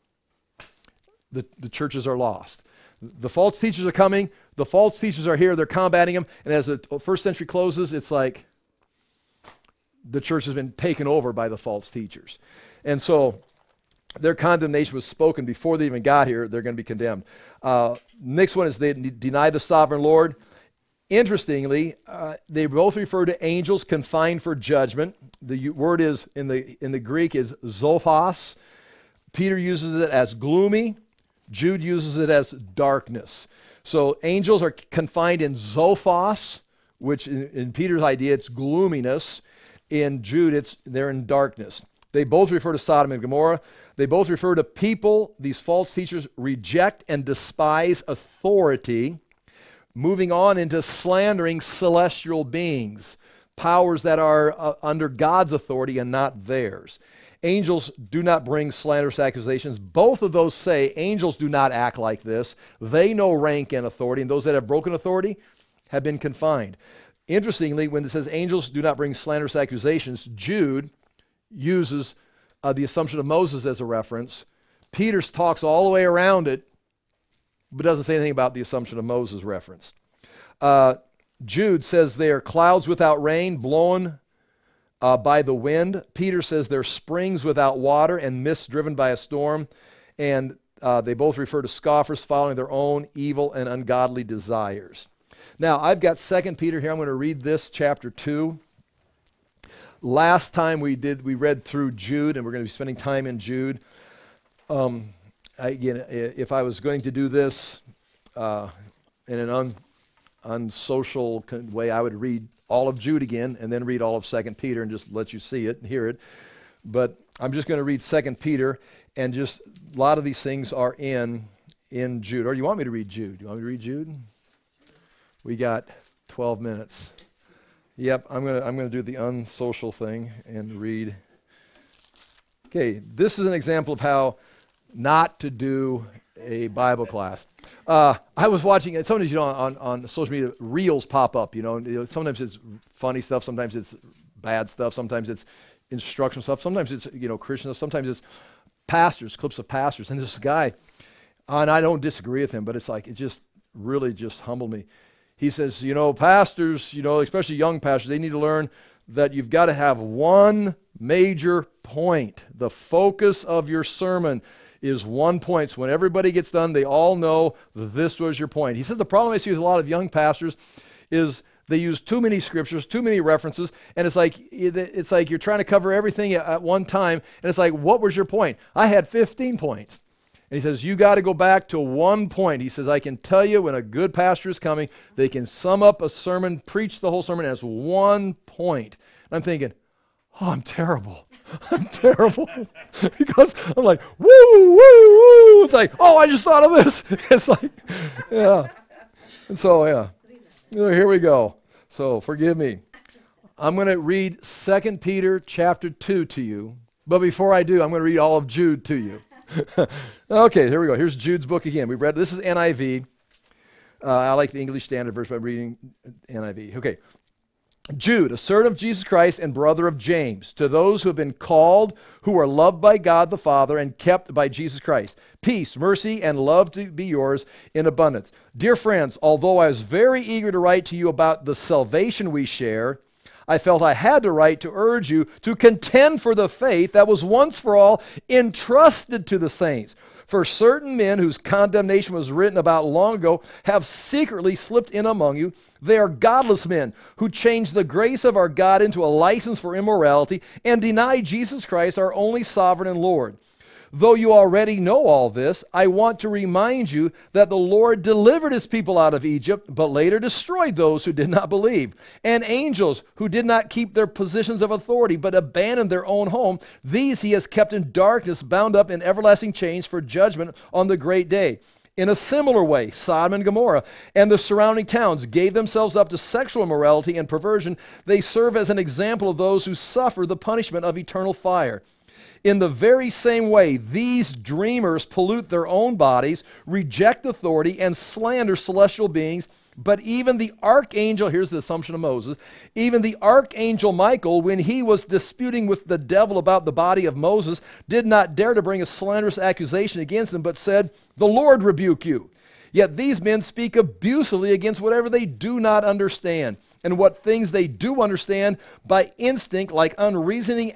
the churches are lost. The false teachers are coming, the false teachers are here, they're combating them, and as the first century closes, it's like the church has been taken over by the false teachers. And so their condemnation was spoken before they even got here. They're going to be condemned. Next one is they deny the sovereign Lord. Interestingly, they both refer to angels confined for judgment. The word is in the Greek is zophos. Peter uses it as gloomy. Jude uses it as darkness. So angels are confined in zophos, which in Peter's idea it's gloominess. In Jude, they're in darkness. They both refer to Sodom and Gomorrah. They both refer to people, these false teachers, reject and despise authority, moving on into slandering celestial beings, powers that are under God's authority and not theirs. Angels do not bring slanderous accusations. Both of those say angels do not act like this. They know rank and authority, and those that have broken authority have been confined. Interestingly, when it says angels do not bring slanderous accusations, Jude uses the assumption of Moses as a reference. Peter talks all the way around it, but doesn't say anything about the assumption of Moses reference. Jude says they are clouds without rain, blown by the wind. Peter says they're springs without water and mists driven by a storm. And they both refer to scoffers following their own evil and ungodly desires. Now, I've got 2 Peter here. I'm going to read this, chapter 2. Last time we read through Jude, and we're going to be spending time in Jude. Again, if I was going to do this in an unsocial way, I would read all of Jude again and then read all of 2 Peter and just let you see it and hear it. But I'm just going to read 2 Peter, and just a lot of these things are in Jude. Or you want me to read Jude? You want me to read Jude? We got 12 minutes. Yep, I'm gonna do the unsocial thing and read. Okay, this is an example of how not to do a Bible class. I was watching, and sometimes on social media, reels pop up. Sometimes it's funny stuff, sometimes it's bad stuff, sometimes it's instructional stuff, sometimes it's Christian stuff, sometimes it's pastors, clips of pastors. And this guy, and I don't disagree with him, but it's like it just really just humbled me. He says, pastors, especially young pastors, they need to learn that you've got to have one major point. The focus of your sermon is one point. So when everybody gets done, they all know this was your point. He says the problem I see with a lot of young pastors is they use too many scriptures, too many references, and it's like you're trying to cover everything at one time, and it's like, what was your point? I had 15 points. And he says, you got to go back to one point. He says, I can tell you when a good pastor is coming, they can sum up a sermon, preach the whole sermon as one point. And I'm thinking, oh, I'm terrible. I'm terrible. Because I'm like, woo, woo, woo. It's like, oh, I just thought of this. It's like, yeah. And so, yeah. Here we go. So forgive me. I'm going to read 2 Peter chapter 2 to you. But before I do, I'm going to read all of Jude to you. Okay, here we go. Here's Jude's book again. We read, this is NIV. I like the English Standard Version, but I'm reading NIV. Okay. Jude, a servant of Jesus Christ and brother of James, to those who have been called, who are loved by God the Father and kept by Jesus Christ. Peace, mercy, and love to be yours in abundance. Dear friends, although I was very eager to write to you about the salvation we share, I felt I had to write to urge you to contend for the faith that was once for all entrusted to the saints. For certain men whose condemnation was written about long ago have secretly slipped in among you. They are godless men who change the grace of our God into a license for immorality and deny Jesus Christ, our only sovereign and Lord. Though you already know all this, I want to remind you that the Lord delivered his people out of Egypt, but later destroyed those who did not believe. And angels who did not keep their positions of authority, but abandoned their own home, these he has kept in darkness, bound up in everlasting chains for judgment on the great day. In a similar way, Sodom and Gomorrah and the surrounding towns gave themselves up to sexual immorality and perversion. They serve as an example of those who suffer the punishment of eternal fire. In the very same way, these dreamers pollute their own bodies, reject authority, and slander celestial beings. But even the archangel, here's the assumption of Moses, even the archangel Michael, when he was disputing with the devil about the body of Moses, did not dare to bring a slanderous accusation against him, but said, "The Lord rebuke you." Yet these men speak abusively against whatever they do not understand, and what things they do understand by instinct, like unreasoning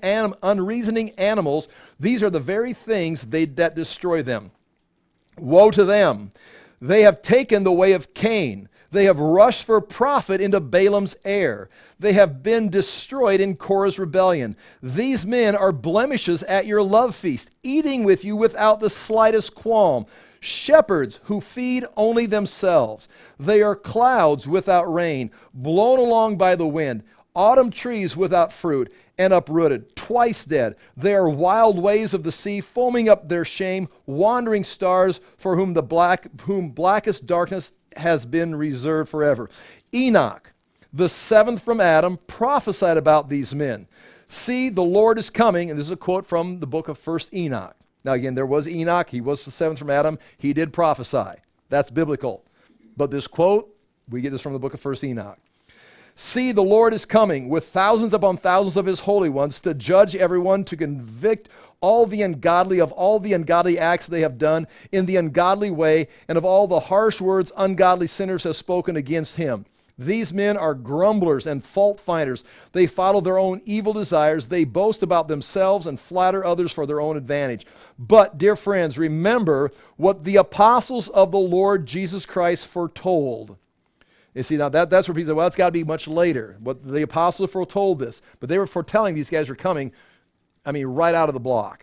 animals. These are the very things that destroy them. Woe to them! They have taken the way of Cain. They have rushed for profit into Balaam's error. They have been destroyed in Korah's rebellion. These men are blemishes at your love feast, eating with you without the slightest qualm. Shepherds who feed only themselves. They are clouds without rain, blown along by the wind, autumn trees without fruit, and uprooted, twice dead. They are wild waves of the sea, foaming up their shame, wandering stars for whom blackest darkness has been reserved forever. Enoch, the seventh from Adam, prophesied about these men. See, the Lord is coming, and this is a quote from the book of 1st Enoch. Now again, there was Enoch. He was the seventh from Adam. He did prophesy. That's biblical. But this quote, we get this from the book of 1st Enoch. See, the Lord is coming with thousands upon thousands of his holy ones to judge everyone, to convict all the ungodly of all the ungodly acts they have done in the ungodly way, and of all the harsh words ungodly sinners have spoken against him. These men are grumblers and fault finders. They follow their own evil desires. They boast about themselves and flatter others for their own advantage. But, dear friends, remember what the apostles of the Lord Jesus Christ foretold. You see, now that's where people say, well, it's got to be much later. What the apostles foretold this. But they were foretelling these guys are coming, right out of the block.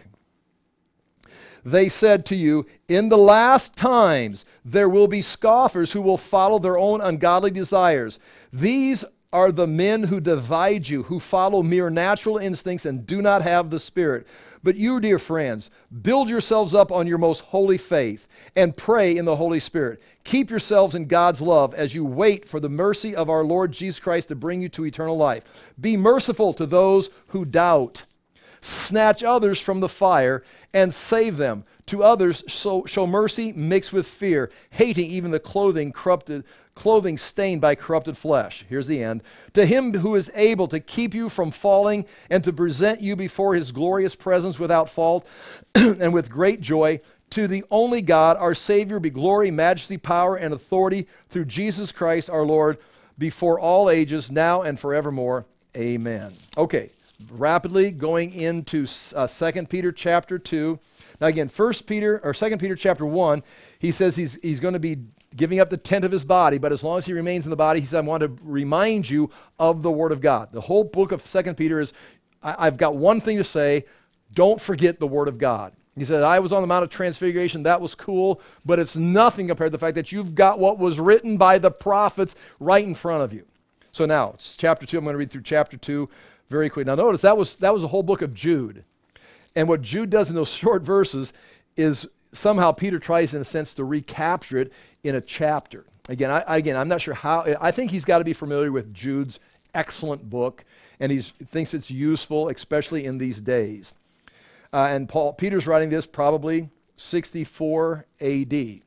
They said to you, in the last times there will be scoffers who will follow their own ungodly desires. These are the men who divide you, who follow mere natural instincts and do not have the Spirit. But you, dear friends, build yourselves up on your most holy faith and pray in the Holy Spirit. Keep yourselves in God's love as you wait for the mercy of our Lord Jesus Christ to bring you to eternal life. Be merciful to those who doubt. Snatch others from the fire and save them. To others show mercy mixed with fear, hating even the clothing stained by corrupted flesh. Here's the end. To him who is able to keep you from falling and to present you before his glorious presence without fault and with great joy, to the only God, our Savior, be glory, majesty, power, and authority through Jesus Christ our Lord, before all ages, now and forevermore. Amen. Okay. Rapidly going into 2 Peter chapter 2. Now again, 2 Peter chapter 1, he says he's going to be giving up the tent of his body, but as long as he remains in the body, he said, I want to remind you of the Word of God. The whole book of 2 Peter is, I've got one thing to say, don't forget the Word of God. He said, I was on the Mount of Transfiguration, that was cool, but it's nothing compared to the fact that you've got what was written by the prophets right in front of you. So now, it's chapter 2, I'm going to read through chapter 2 very quickly. Now notice, that was a whole book of Jude. And what Jude does in those short verses is somehow Peter tries, in a sense, to recapture it in a chapter. Again, I'm not sure how. I think he's got to be familiar with Jude's excellent book, and he thinks it's useful, especially in these days. And Peter's writing this probably 64 A.D.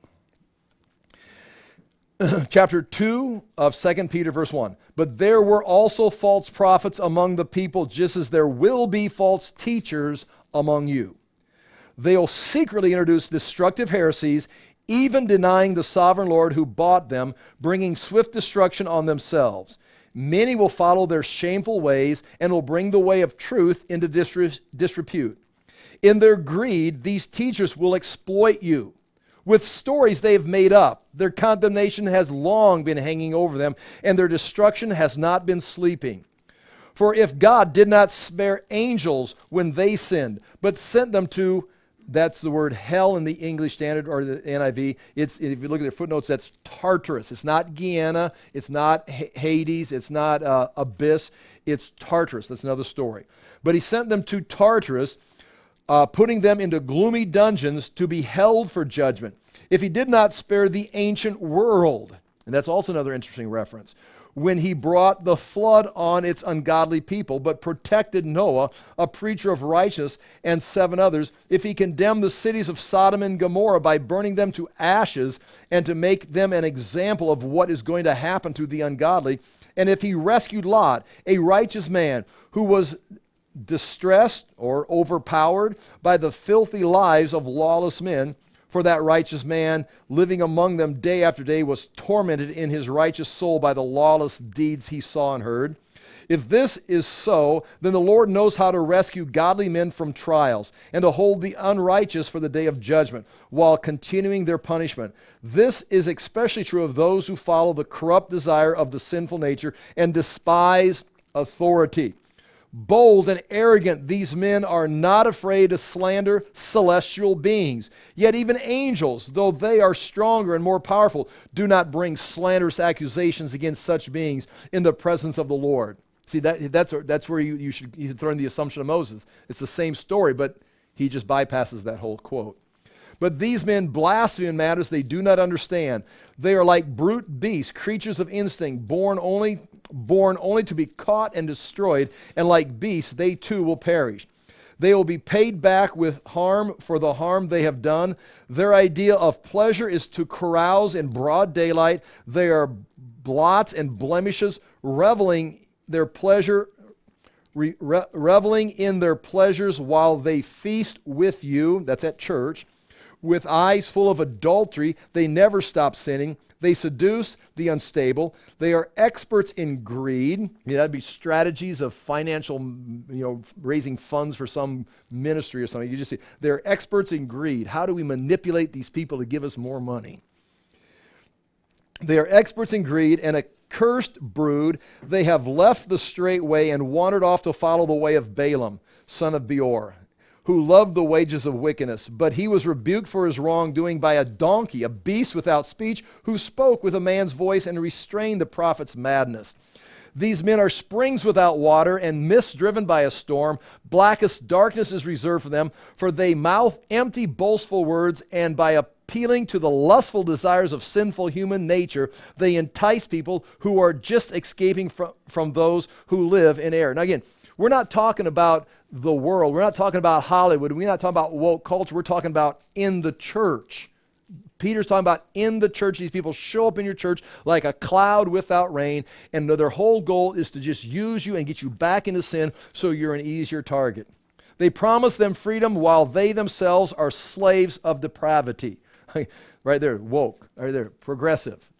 Chapter 2 of 2 Peter, verse 1. But there were also false prophets among the people, just as there will be false teachers among you. They'll secretly introduce destructive heresies, even denying the sovereign Lord who bought them, bringing swift destruction on themselves. Many will follow their shameful ways and will bring the way of truth into disrepute. In their greed, these teachers will exploit you. With stories they have made up, their condemnation has long been hanging over them, and their destruction has not been sleeping. For if God did not spare angels when they sinned, but sent them to, that's the word hell in the English Standard or the NIV. If you look at their footnotes, that's Tartarus. It's not Gehenna. It's not Hades. It's not Abyss. It's Tartarus. That's another story. But he sent them to Tartarus, putting them into gloomy dungeons to be held for judgment. If he did not spare the ancient world, and that's also another interesting reference, when he brought the flood on its ungodly people, but protected Noah, a preacher of righteousness, and 7 others, if he condemned the cities of Sodom and Gomorrah by burning them to ashes and to make them an example of what is going to happen to the ungodly, and if he rescued Lot, a righteous man who was distressed or overpowered by the filthy lives of lawless men, for that righteous man living among them day after day was tormented in his righteous soul by the lawless deeds he saw and heard. If this is so, then the Lord knows how to rescue godly men from trials and to hold the unrighteous for the day of judgment while continuing their punishment. This is especially true of those who follow the corrupt desire of the sinful nature and despise authority. Bold and arrogant, these men are not afraid to slander celestial beings. Yet even angels, though they are stronger and more powerful, do not bring slanderous accusations against such beings in the presence of the Lord. See, that's where you should throw in the assumption of Moses. It's the same story, but he just bypasses that whole quote. But these men blaspheme in matters they do not understand. They are like brute beasts, creatures of instinct, born only to be caught and destroyed, and like beasts, they too will perish. They will be paid back with harm for the harm they have done. Their idea of pleasure is to carouse in broad daylight. They are blots and blemishes, reveling in their pleasures while they feast with you. That's at church. With eyes full of adultery, they never stop sinning. They seduce the unstable. They are experts in greed. That'd be strategies of financial, raising funds for some ministry or something. You just see, they're experts in greed. How do we manipulate these people to give us more money? They are experts in greed and a cursed brood. They have left the straight way and wandered off to follow the way of Balaam, son of Beor, who loved the wages of wickedness. But he was rebuked for his wrongdoing by a donkey, a beast without speech, who spoke with a man's voice and restrained the prophet's madness. These men are springs without water and mists driven by a storm. Blackest darkness is reserved for them, for they mouth empty, boastful words, and by appealing to the lustful desires of sinful human nature, they entice people who are just escaping from those who live in error. Now again, we're not talking about the world. We're not talking about Hollywood. We're not talking about woke culture. We're talking about in the church. Peter's talking about in the church. These people show up in your church like a cloud without rain, and their whole goal is to just use you and get you back into sin so you're an easier target. They promise them freedom while they themselves are slaves of depravity. Right there, woke. Right there, progressive,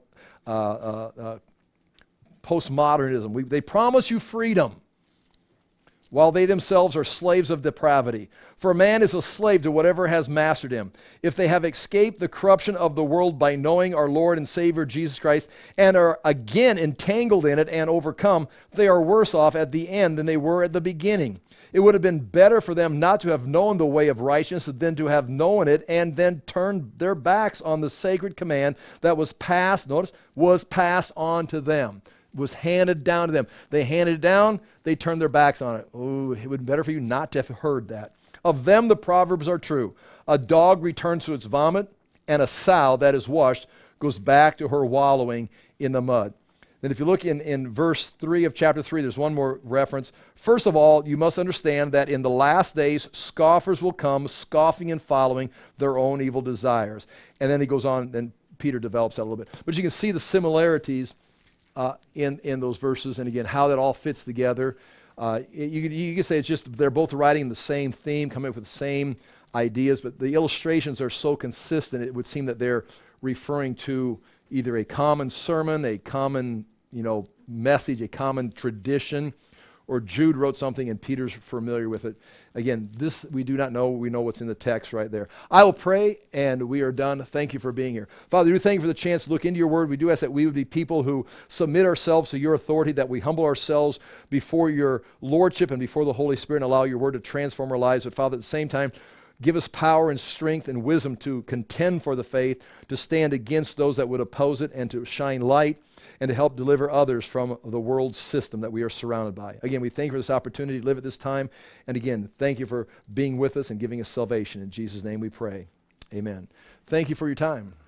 postmodernism. They promise you freedom while they themselves are slaves of depravity. For man is a slave to whatever has mastered him. If they have escaped the corruption of the world by knowing our Lord and Savior Jesus Christ and are again entangled in it and overcome, they are worse off at the end than they were at the beginning. It would have been better for them not to have known the way of righteousness than to have known it and then turned their backs on the sacred command that was passed on to them. Was handed down to them. They handed it down, they turned their backs on it. Oh, it would be better for you not to have heard that. Of them the proverbs are true. A dog returns to its vomit, and a sow that is washed goes back to her wallowing in the mud. Then if you look in verse 3 of chapter 3, there's one more reference. First of all, you must understand that in the last days, scoffers will come, scoffing and following their own evil desires. And then he goes on, then Peter develops that a little bit. But you can see the similarities in those verses, and again, how that all fits together. You can say it's just they're both writing the same theme, coming up with the same ideas, but the illustrations are so consistent, it would seem that they're referring to either a common sermon, a common message, a common tradition, or Jude wrote something and Peter's familiar with it. Again, this we do not know. We know what's in the text right there. I will pray, and we are done. Thank you for being here. Father, we do thank you for the chance to look into your word. We do ask that we would be people who submit ourselves to your authority, that we humble ourselves before your lordship and before the Holy Spirit and allow your word to transform our lives. But Father, at the same time, give us power and strength and wisdom to contend for the faith, to stand against those that would oppose it, and to shine light and to help deliver others from the world system that we are surrounded by. Again, we thank you for this opportunity to live at this time. And again, thank you for being with us and giving us salvation. In Jesus' name we pray. Amen. Thank you for your time.